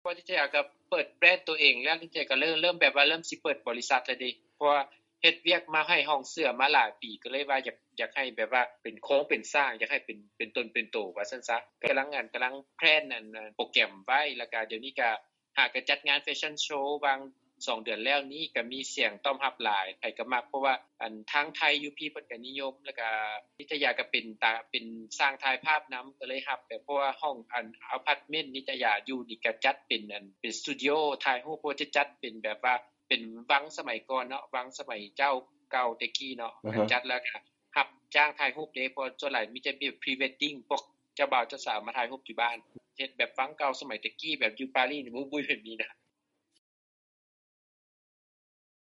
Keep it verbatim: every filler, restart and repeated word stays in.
อที่จะก็เปิดแบรนด์ตัวเองแล้วที่จะก็เริ่มเริ่มแบบว่าเริ่มสิเปิดบริษัทแล้วดิเพราะว่าเฮ็ดเวียกมาให้ห้องเสื้อมาหลายปีก็เลยว่าอยากอยากให้แบบว่าเป็นโค้งเป็นสร้างอยากให้เป็นเป็นตนเป็นโตว่าซั่นซะกำลังงานกำลังแพลนนั่นโปรแกรมไว้แล้วก็เดี๋ยวนี้ก็หากจัดงานแฟชั่นโชว์บางสองเดือนแล้วนี้ก็มีเสียงตอบรับหลายใครก็มักเพราะว่าอันทางไทยอยู่พี่เพิ่นก็นิยมแล้วก็นิตยาก็เป็นตาเป็นสร้างถ่ายภาพนําก็เลยรับแบบเพราะว่าห้องอันอพาร์ตเมนต์นิตยาอยู่นี่ก็จัดเป็นอันเป็นสตูดิโอถ่ายรูปโพจะจัดเป็นแบบว่าเป็นวังสมัยก่อนเนาะวังสมัยเจ้าเก่าแต่กี้เนาะจัดแล้วก็รับจ้างถ่ายรูปเด้เพราะส่วนหลายมีแต่พรีเวดดิ้งพวกเจ้าบ่าวเจ้าสาวมาถ่ายรูปที่บ้านเฮ็ดแบบวังเก่าสมัยแต่กี้แบบอยู่ปารีสบุ้ยๆแบบนี้นะ